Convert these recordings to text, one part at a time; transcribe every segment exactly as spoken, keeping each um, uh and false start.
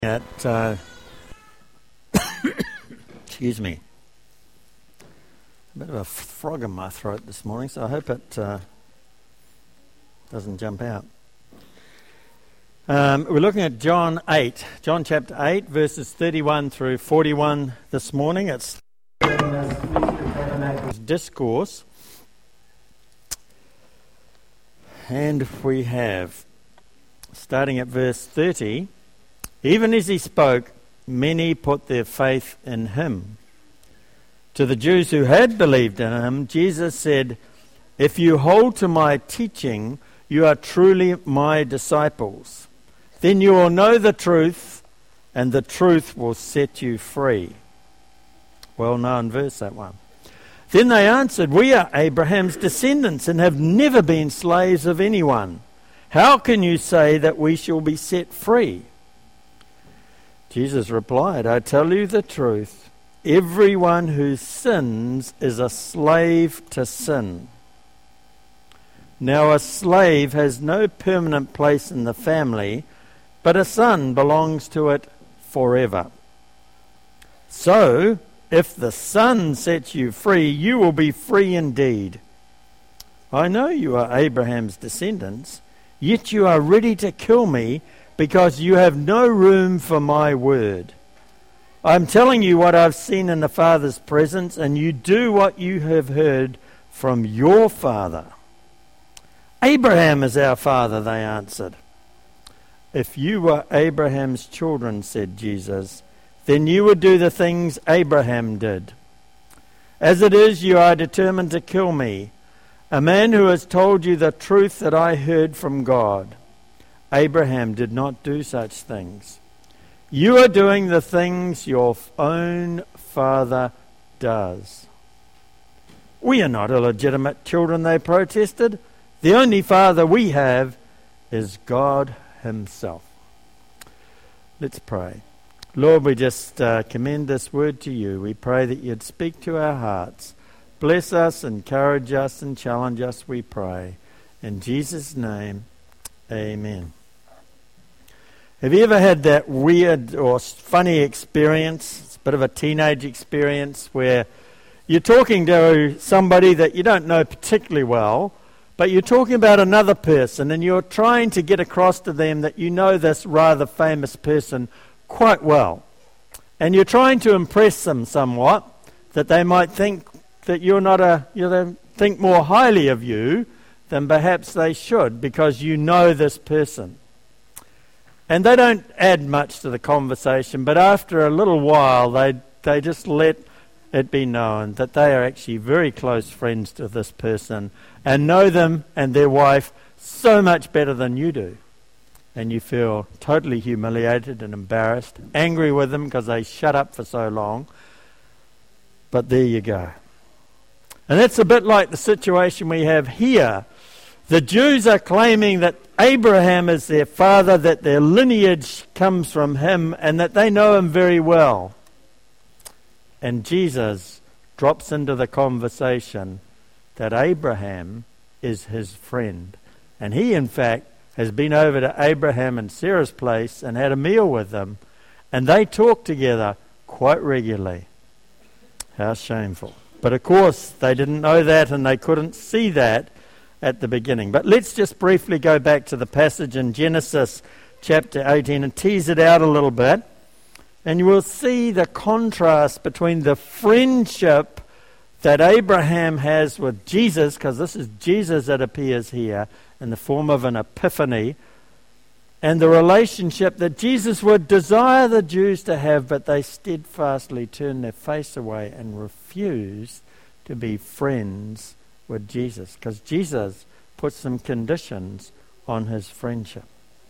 At uh, excuse me, a bit of a frog in my throat this morning, so I hope it uh, doesn't jump out. Um, we're looking at John eight, John chapter eight, verses thirty-one through forty-one this morning. It's discourse, and we have, starting at verse thirty. Even as he spoke, many put their faith in him. To the Jews who had believed in him, Jesus said, "If you hold to my teaching, you are truly my disciples. Then you will know the truth, and the truth will set you free." Well-known verse, that one. Then they answered, "We are Abraham's descendants and have never been slaves of anyone. How can you say that we shall be set free?" Jesus replied, "I tell you the truth. Everyone who sins is a slave to sin. Now a slave has no permanent place in the family, but a son belongs to it forever. So, if the Son sets you free, you will be free indeed. I know you are Abraham's descendants, yet you are ready to kill me, because you have no room for my word. I am telling you what I've seen in the Father's presence, and you do what you have heard from your father." "Abraham is our father," they answered. "If you were Abraham's children," said Jesus, "then you would do the things Abraham did. As it is, you are determined to kill me, a man who has told you the truth that I heard from God. Abraham did not do such things. You are doing the things your own father does." "We are not illegitimate children," they protested. "The only father we have is God himself." Let's pray. Lord, we just uh, commend this word to you. We pray that you'd speak to our hearts. Bless us, encourage us, and challenge us, we pray. In Jesus' name, amen. Have you ever had that weird or funny experience, it's a bit of a teenage experience, where you're talking to somebody that you don't know particularly well, but you're talking about another person and you're trying to get across to them that you know this rather famous person quite well. And you're trying to impress them somewhat, that they might think that you're not a, you know, think more highly of you than perhaps they should, because you know this person. And they don't add much to the conversation, but after a little while, they they just let it be known that they are actually very close friends to this person and know them and their wife so much better than you do. And you feel totally humiliated and embarrassed, angry with them because they shut up for so long. But there you go. And that's a bit like the situation we have here. The Jews are claiming that Abraham is their father, that their lineage comes from him, and that they know him very well. And Jesus drops into the conversation that Abraham is his friend. And he, in fact, has been over to Abraham and Sarah's place and had a meal with them. And they talk together quite regularly. How shameful. But of course, they didn't know that and they couldn't see that at the beginning. But let's just briefly go back to the passage in Genesis chapter eighteen and tease it out a little bit. And you will see the contrast between the friendship that Abraham has with Jesus, because this is Jesus that appears here in the form of an epiphany, and the relationship that Jesus would desire the Jews to have, but they steadfastly turn their face away and refuse to be friends with Jesus, because Jesus put some conditions on his friendship.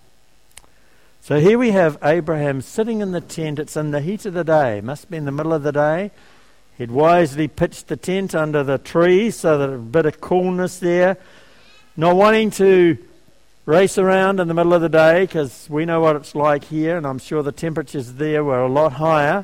So here we have Abraham sitting in the tent. It's in the heat of the day. It must be in the middle of the day. He'd wisely pitched the tent under the trees so that a bit of coolness there. Not wanting to race around in the middle of the day, because we know what it's like here, and I'm sure the temperatures there were a lot higher.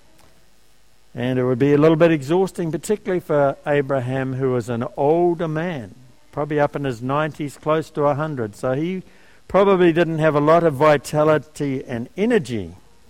And it would be a little bit exhausting, particularly for Abraham, who was an older man, probably up in his nineties, close to one hundred. So he probably didn't have a lot of vitality and energy.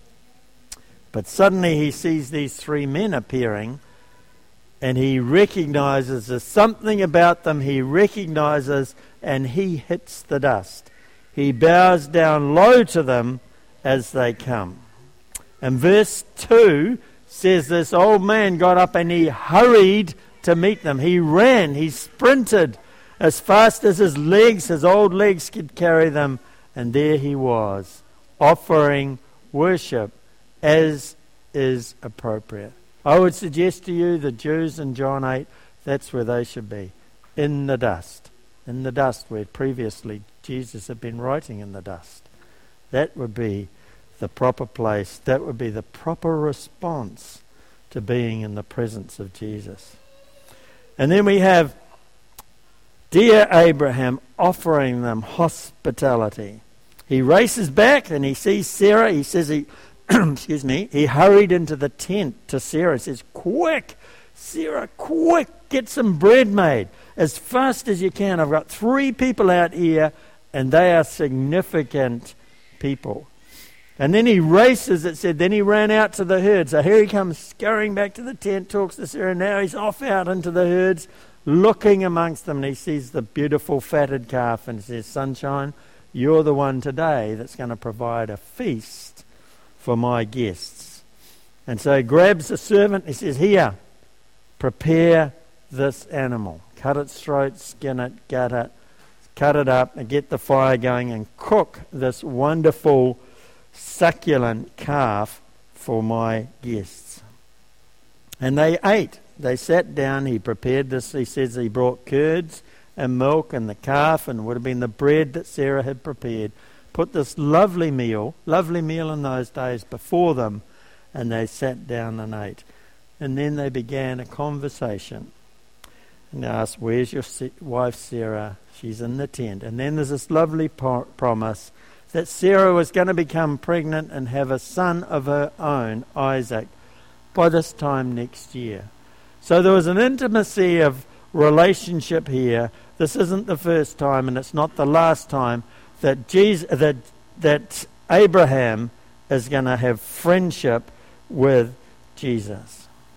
But suddenly he sees these three men appearing, and he recognizes there's something about them he recognizes, and he hits the dust. He bows down low to them as they come. And verse two says this old man got up and he hurried to meet them. He ran, he sprinted as fast as his legs, his old legs could carry them. And there he was, offering worship as is appropriate. I would suggest to you the Jews in John eight, that's where they should be, in the dust. In the dust where previously Jesus had been writing in the dust. That would be the proper place. That would be the proper response to being in the presence of Jesus. And then we have dear Abraham offering them hospitality. He races back and he sees Sarah. He says he, excuse me, he hurried into the tent to Sarah. He says, quick, Sarah, quick, get some bread made as fast as you can. I've got three people out here and they are significant people. And then he races, it said, then he ran out to the herd. So here he comes scurrying back to the tent, talks to Sarah. Now he's off out into the herds, looking amongst them. And he sees the beautiful fatted calf and says, sunshine, you're the one today that's going to provide a feast for my guests. And so he grabs the servant. He says, here, prepare this animal. Cut its throat, skin it, gut it, cut it up, and get the fire going and cook this wonderful succulent calf for my guests. And they ate. They sat down. He prepared this. He says he brought curds and milk and the calf, and would have been the bread that Sarah had prepared. Put this lovely meal, lovely meal in those days, before them, and they sat down and ate. And then they began a conversation. And they asked, where's your wife Sarah? She's in the tent. And then there's this lovely po- promise that Sarah was going to become pregnant and have a son of her own, Isaac, by this time next year. So there was an intimacy of relationship here. This isn't the first time, and it's not the last time that Jesus, that that Abraham is going to have friendship with Jesus.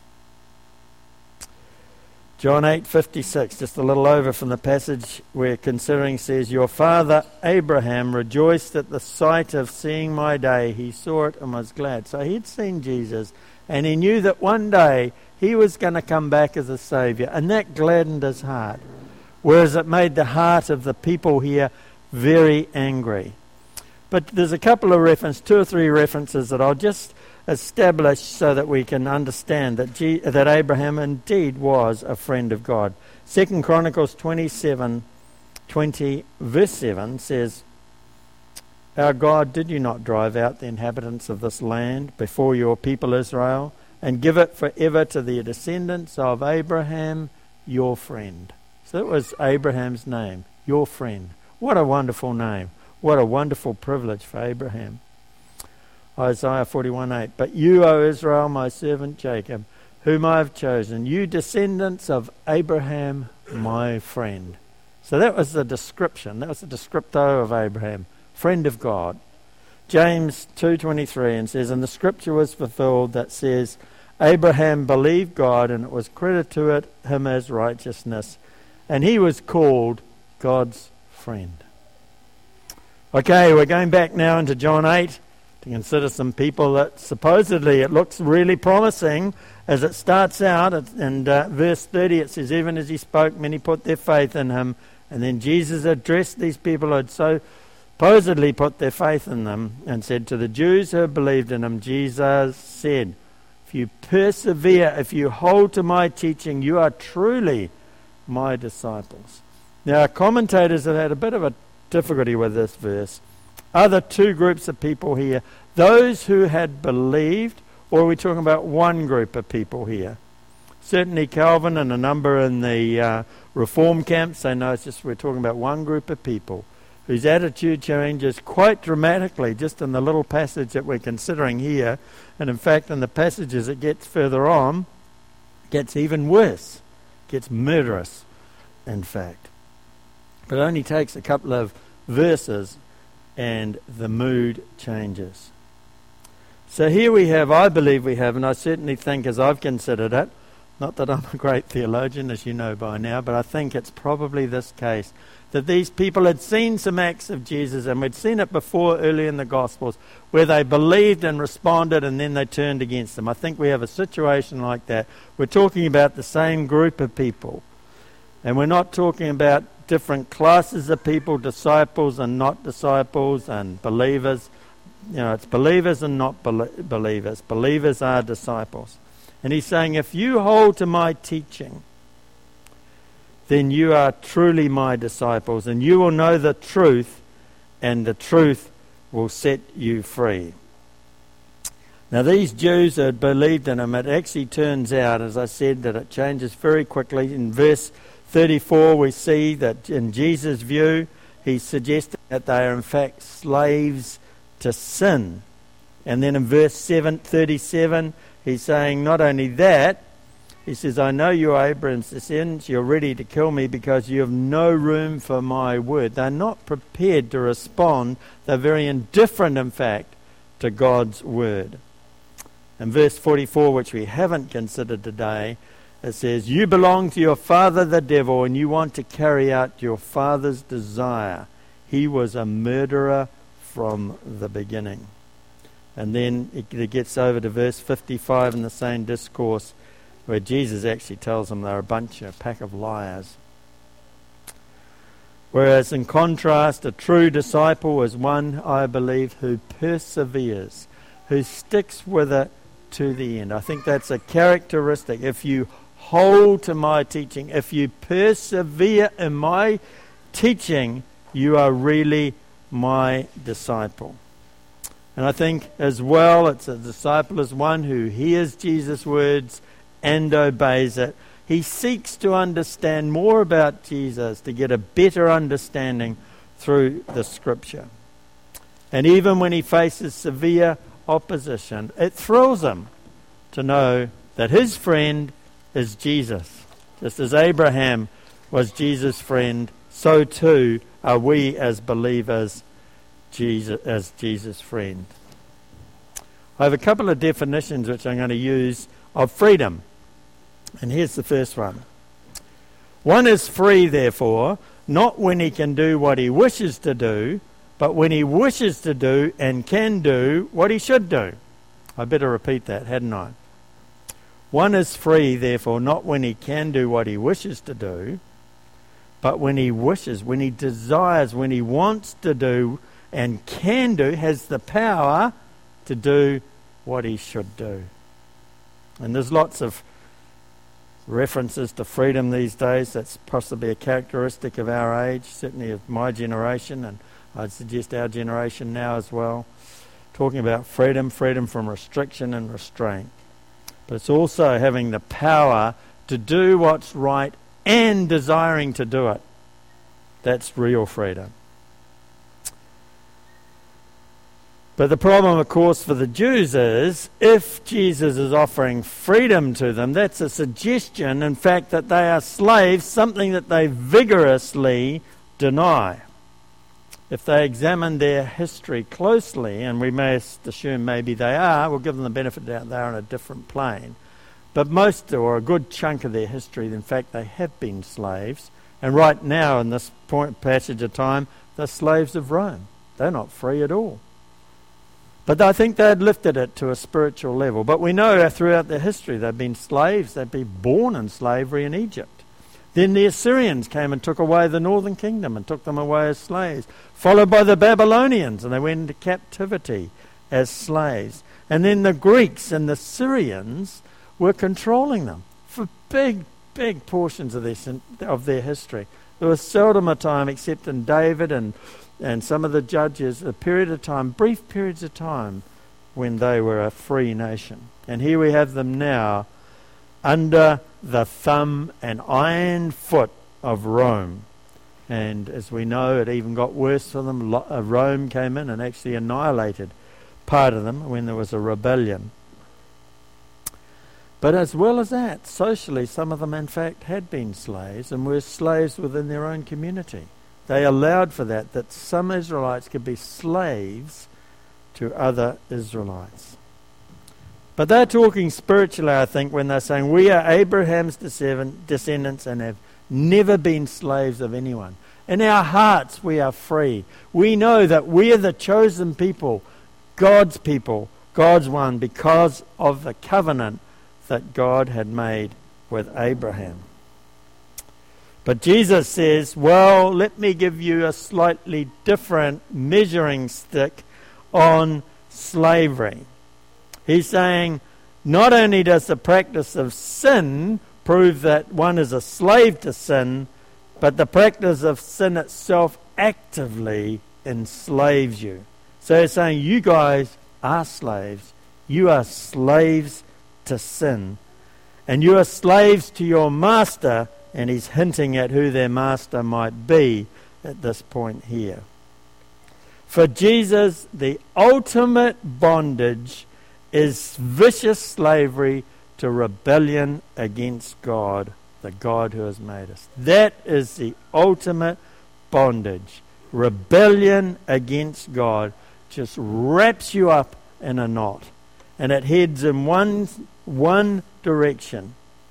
John eight fifty-six, just a little over from the passage we're considering, says, your father Abraham rejoiced at the sight of seeing my day. He saw it and was glad. So he'd seen Jesus, and he knew that one day he was going to come back as a Saviour, and that gladdened his heart, whereas it made the heart of the people here very angry. But there's a couple of references, two or three references that I'll just establish so that we can understand that G- that Abraham indeed was a friend of God. Second Chronicles twenty-seven, twenty, verse seven says, our God, did you not drive out the inhabitants of this land before your people Israel, and give it forever to the descendants of Abraham, your friend? So that was Abraham's name, your friend. What a wonderful name. What a wonderful privilege for Abraham. Isaiah forty-one eight, but you, O Israel, my servant Jacob, whom I have chosen, you descendants of Abraham, my friend. So that was the description, that was the descripto of Abraham, friend of God. James two twenty-three and says, and the scripture was fulfilled that says, Abraham believed God, and it was credited to it him as righteousness, and he was called God's friend. Okay, we're going back now into John eight. To consider some people that supposedly it looks really promising as it starts out. And uh, verse thirty it says, even as he spoke, many put their faith in him. And then Jesus addressed these people who had so supposedly put their faith in them and said to the Jews who had believed in him, Jesus said, if you persevere, if you hold to my teaching, you are truly my disciples. Now commentators have had a bit of a difficulty with this verse. Are there two groups of people here? Those who had believed, or are we talking about one group of people here? Certainly Calvin and a number in the uh, Reform camps, they know it's just we're talking about one group of people whose attitude changes quite dramatically just in the little passage that we're considering here. And in fact, in the passages it gets further on, it gets even worse, it gets murderous, in fact. But it only takes a couple of verses and the mood changes. So here we have, I believe we have, and I certainly think as I've considered it, not that I'm a great theologian, as you know by now, but I think it's probably this case, that these people had seen some acts of Jesus, and we'd seen it before early in the Gospels, where they believed and responded and then they turned against them. I think we have a situation like that. We're talking about the same group of people, and we're not talking about different classes of people, disciples and not disciples, and believers. You know, it's believers and not bel- believers. Believers are disciples. And he's saying, if you hold to my teaching, then you are truly my disciples, and you will know the truth, and the truth will set you free. Now, these Jews had believed in him. It actually turns out, as I said, that it changes very quickly. In verse thirty-four, we see that in Jesus' view, he's suggesting that they are in fact slaves to sin. And then in verse seven, thirty-seven, he's saying not only that, he says, I know you are Abraham's descendants, you're ready to kill me because you have no room for my word. They're not prepared to respond. They're very indifferent, in fact, to God's word. In verse forty-four, which we haven't considered today, it says, you belong to your father the devil, and you want to carry out your father's desire. He was a murderer from the beginning. And then it gets over to verse fifty-five in the same discourse, where Jesus actually tells them they're a bunch, a pack of liars. Whereas in contrast, a true disciple is one, I believe, who perseveres, who sticks with it to the end. I think that's a characteristic. If you hold to my teaching, if you persevere in my teaching, you are really my disciple. And I think as well, it's a disciple is one who hears Jesus' words and obeys it. He seeks to understand more about Jesus, to get a better understanding through the Scripture. And even when he faces severe opposition, it thrills him to know that his friend is Jesus. Just as Abraham was Jesus' friend, so too are we as believers Jesus as Jesus' friend. I have a couple of definitions which I'm going to use of freedom. And here's the first one. One is free, therefore, not when he can do what he wishes to do, but when he wishes to do and can do what he should do. I better repeat that, hadn't I? One is free, therefore, not when he can do what he wishes to do, but when he wishes, when he desires, when he wants to do and can do, has the power to do what he should do. And there's lots of references to freedom these days. That's possibly a characteristic of our age, certainly of my generation, and I'd suggest our generation now as well. Talking about freedom, freedom from restriction and restraint. But it's also having the power to do what's right and desiring to do it. That's real freedom. But the problem, of course, for the Jews is, if Jesus is offering freedom to them, that's a suggestion, in fact, that they are slaves, something that they vigorously deny. If they examine their history closely, and we may assume maybe they are, we'll give them the benefit of the doubt they're on a different plane. But most, or a good chunk of their history, in fact, they have been slaves. And right now, in this point, passage of time, they're slaves of Rome. They're not free at all. But I think they had lifted it to a spiritual level. But we know throughout their history they've been slaves. They've been born in slavery in Egypt. Then the Assyrians came and took away the northern kingdom and took them away as slaves, followed by the Babylonians, and they went into captivity as slaves. And then the Greeks and the Syrians were controlling them for big, big portions of their, of their history. There was seldom a time, except in David and and some of the judges, a period of time, brief periods of time, when they were a free nation. And here we have them now under the thumb and iron foot of Rome. And as we know, it even got worse for them. Rome came in and actually annihilated part of them when there was a rebellion. But as well as that, socially, some of them in fact had been slaves and were slaves within their own community. They allowed for that, that some Israelites could be slaves to other Israelites. But they're talking spiritually, I think, when they're saying we are Abraham's descendants and have never been slaves of anyone. In our hearts we are free. We know that we are the chosen people, God's people, God's one, because of the covenant that God had made with Abraham. But Jesus says, well, let me give you a slightly different measuring stick on slavery. He's saying, not only does the practice of sin prove that one is a slave to sin, but the practice of sin itself actively enslaves you. So he's saying, you guys are slaves. You are slaves to sin. And you are slaves to your master, and he's hinting at who their master might be at this point here. For Jesus, the ultimate bondage is vicious slavery to rebellion against God, the God who has made us. That is the ultimate bondage. Rebellion against God just wraps you up in a knot, and it heads in one, one direction.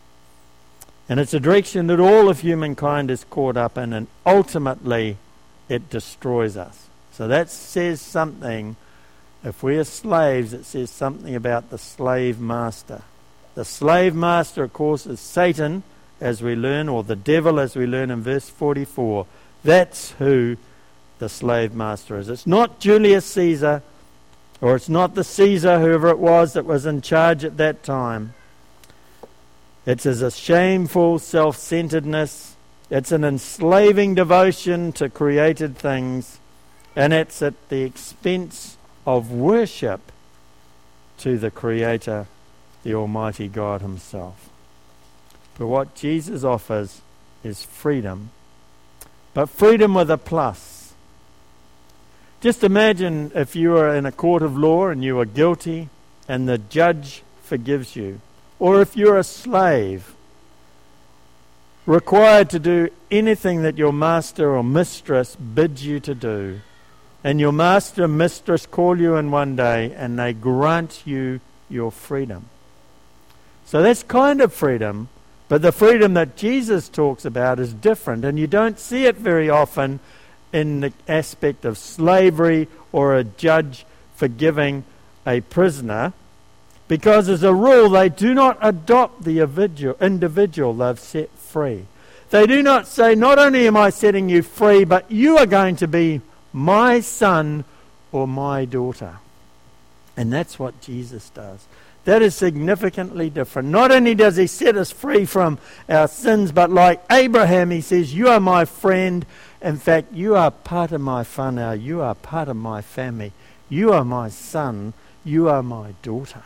And it's a direction that all of humankind is caught up in, and ultimately it destroys us. So that says something. If we are slaves, it says something about the slave master. The slave master, of course, is Satan, as we learn, or the devil, as we learn in verse forty-four. That's who the slave master is. It's not Julius Caesar, or it's not the Caesar, whoever it was that was in charge at that time. It's a shameful self-centeredness. It's an enslaving devotion to created things, and it's at the expense of worship to the Creator, the Almighty God Himself. But what Jesus offers is freedom, but freedom with a plus. Just imagine if you were in a court of law and you were guilty and the judge forgives you, or if you're a slave required to do anything that your master or mistress bids you to do, and your master and mistress call you in one day and they grant you your freedom. So that's kind of freedom, but the freedom that Jesus talks about is different, and you don't see it very often in the aspect of slavery or a judge forgiving a prisoner, because as a rule they do not adopt the individual they've set free. They do not say, not only am I setting you free, but you are going to be my son or my daughter. And that's what Jesus does. That is significantly different. Not only does he set us free from our sins, but like Abraham, he says, you are my friend. In fact, you are part of my whānau. You are part of my family. You are my son. You are my daughter.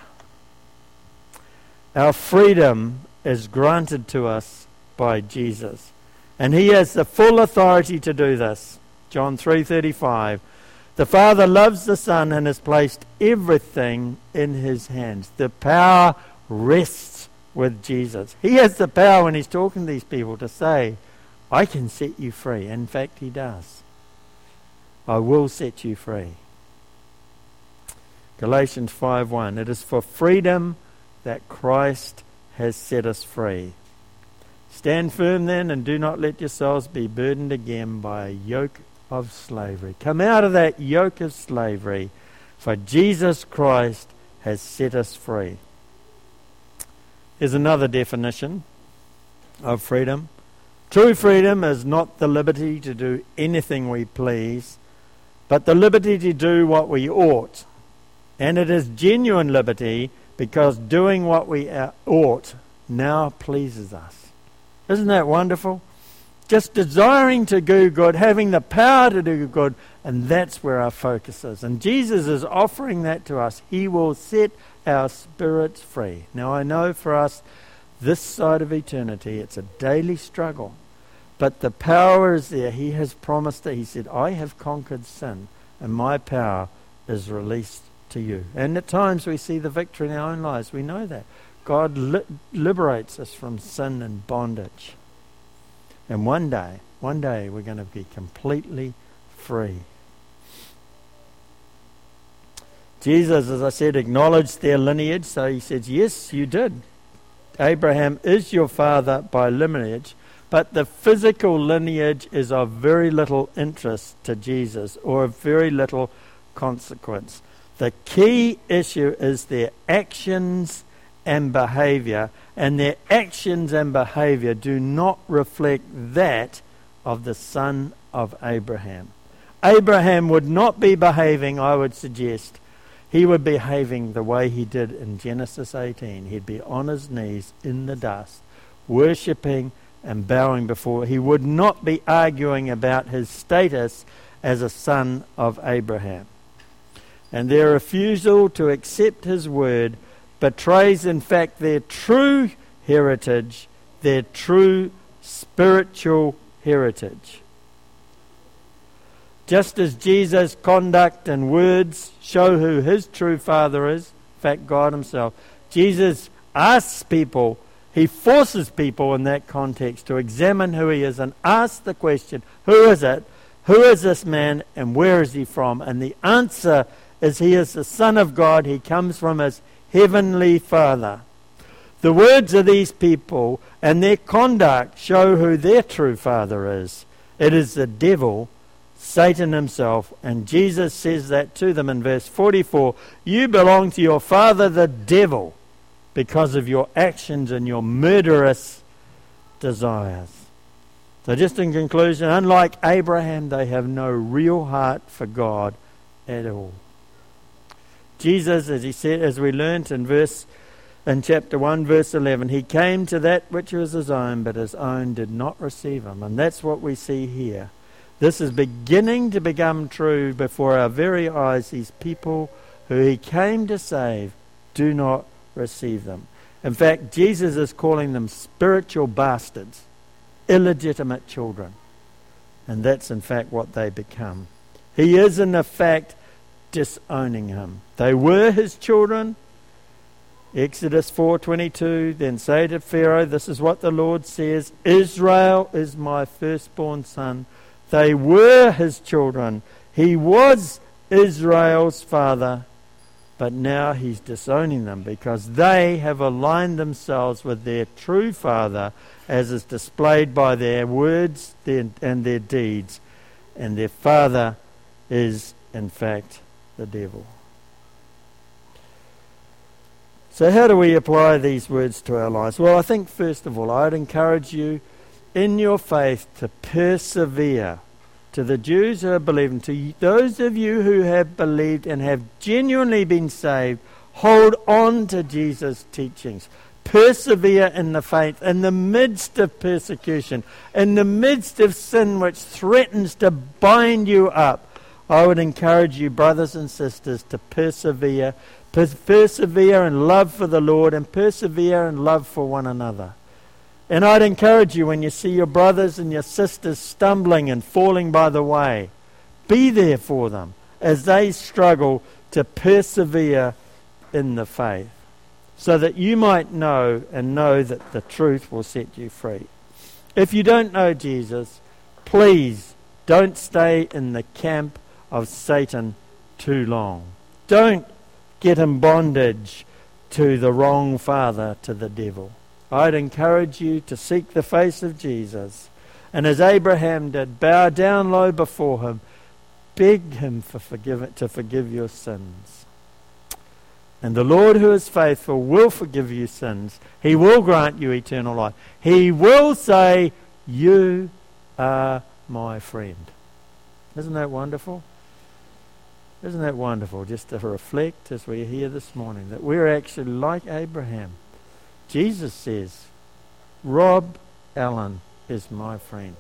Our freedom is granted to us by Jesus, and he has the full authority to do this. John three thirty-five. The Father loves the Son and has placed everything in his hands. The power rests with Jesus. He has the power when he's talking to these people to say, I can set you free. In fact, he does. I will set you free. Galatians five one. It is for freedom that Christ has set us free. Stand firm then, and do not let yourselves be burdened again by a yoke of slavery. Come out of that yoke of slavery, for Jesus Christ has set us free. Here's another definition of freedom. True freedom is not the liberty to do anything we please, but the liberty to do what we ought. And it is genuine liberty because doing what we ought now pleases us. Isn't that wonderful? Just desiring to do good, having the power to do good, and that's where our focus is. And Jesus is offering that to us. He will set our spirits free. Now I know for us, this side of eternity, it's a daily struggle. But the power is there. He has promised it. He said, I have conquered sin, and my power is released to you. And at times we see the victory in our own lives. We know that. God li- liberates us from sin and bondage. And one day, one day we're going to be completely free. Jesus, as I said, acknowledged their lineage, so he says, yes, you did. Abraham is your father by lineage, but the physical lineage is of very little interest to Jesus, or of very little consequence. The key issue is their actions and behavior, and their actions and behavior do not reflect that of the son of Abraham. Abraham would not be behaving, I would suggest, he would be behaving the way he did in Genesis eighteen. He'd be on his knees in the dust, worshipping and bowing before. He would not be arguing about his status as a son of Abraham. And their refusal to accept his word betrays, in fact, their true heritage, their true spiritual heritage. Just as Jesus' conduct and words show who his true father is, in fact, God himself, Jesus asks people, he forces people in that context to examine who he is and ask the question, who is it? Who is this man and where is he from? And the answer is he is the Son of God. He comes from his heavenly Father. The words of these people and their conduct show who their true father is. It is the devil, Satan himself, and Jesus says that to them in verse forty-four. You belong to your father the devil because of your actions and your murderous desires. So just in conclusion, unlike Abraham, they have no real heart for God at all. Jesus, as he said, as we learnt in verse in chapter one, verse eleven, he came to that which was his own, but his own did not receive him. And that's what we see here. This is beginning to become true before our very eyes. These people who he came to save do not receive them. In fact, Jesus is calling them spiritual bastards, illegitimate children. And that's in fact what they become. He is in effect disowning him. They were his children. Exodus four twenty-two, then say to Pharaoh, this is what the Lord says, Israel is my firstborn son. They were his children. He was Israel's father, but now he's disowning them because they have aligned themselves with their true father, as is displayed by their words and their deeds. And their father is, in fact, the devil. So how do we apply these words to our lives? Well, I think first of all, I'd encourage you in your faith to persevere. To the Jews who have believed, to those of you who have believed and have genuinely been saved, hold on to Jesus' teachings. Persevere in the faith in the midst of persecution, in the midst of sin which threatens to bind you up. I would encourage you, brothers and sisters, to persevere. Pers- persevere in love for the Lord and persevere in love for one another. And I'd encourage you, when you see your brothers and your sisters stumbling and falling by the way, be there for them as they struggle to persevere in the faith, so that you might know and know that the truth will set you free. If you don't know Jesus, please don't stay in the camp of Satan too long. Don't get in bondage to the wrong father, to the devil. I'd encourage you to seek the face of Jesus, and as Abraham did, bow down low before him, beg him for forgive, to forgive your sins. And the Lord, who is faithful, will forgive you sins. He will grant you eternal life. He will say, you are my friend. Isn't that wonderful? Isn't that wonderful, just to reflect as we're here this morning, that we're actually like Abraham. Jesus says, Rob Allen is my friend.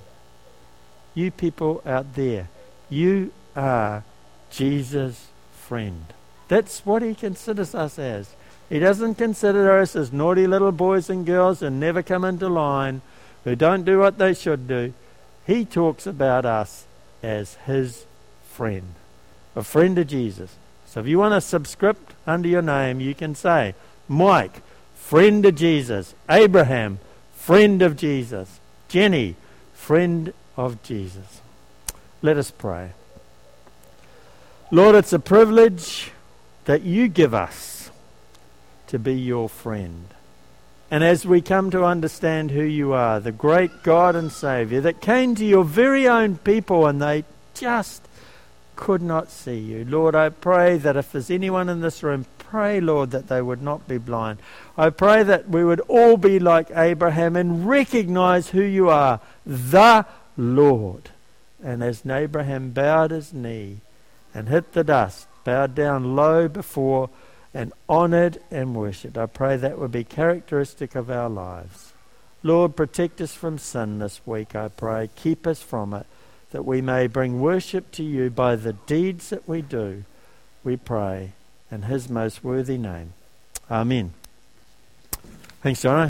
You people out there, you are Jesus' friend. That's what he considers us as. He doesn't consider us as naughty little boys and girls who never come into line, who don't do what they should do. He talks about us as his friend, a friend of Jesus. So if you want a subscript under your name, you can say, Mike, friend of Jesus. Abraham, friend of Jesus. Jenny, friend of Jesus. Let us pray. Lord, it's a privilege that you give us to be your friend. And as we come to understand who you are, the great God and Saviour that came to your very own people and they just could not see you. Lord, I pray that if there's anyone in this room, pray, Lord, that they would not be blind. I pray that we would all be like Abraham and recognize who you are, the Lord. And as Abraham bowed his knee and hit the dust, bowed down low before and honoured and worshipped, I pray that would be characteristic of our lives. Lord, protect us from sin this week, I pray. Keep us from it, that we may bring worship to you by the deeds that we do, we pray, in his most worthy name. Amen. Thanks, John.